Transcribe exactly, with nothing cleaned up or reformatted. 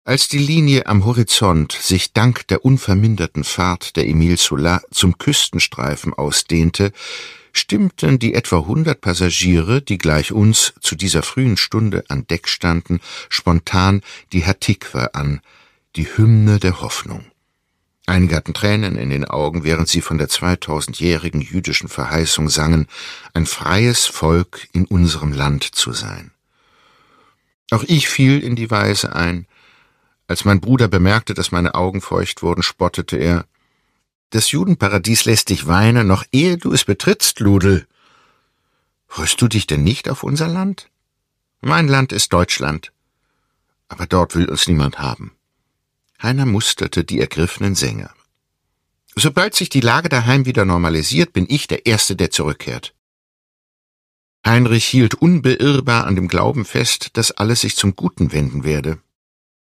Als die Linie am Horizont sich dank der unverminderten Fahrt der Émile Zola zum Küstenstreifen ausdehnte, stimmten die etwa hundert Passagiere, die gleich uns zu dieser frühen Stunde an Deck standen, spontan die Hatikwa an, die Hymne der Hoffnung. Einige hatten Tränen in den Augen, während sie von der zweitausendjährigen jüdischen Verheißung sangen, ein freies Volk in unserem Land zu sein. Auch ich fiel in die Weise ein. Als mein Bruder bemerkte, dass meine Augen feucht wurden, spottete er: »Das Judenparadies lässt dich weinen, noch ehe du es betrittst, Ludel. Freust du dich denn nicht auf unser Land? Mein Land ist Deutschland, aber dort will uns niemand haben.« Heiner musterte die ergriffenen Sänger. »Sobald sich die Lage daheim wieder normalisiert, bin ich der Erste, der zurückkehrt.« Heinrich hielt unbeirrbar an dem Glauben fest, dass alles sich zum Guten wenden werde.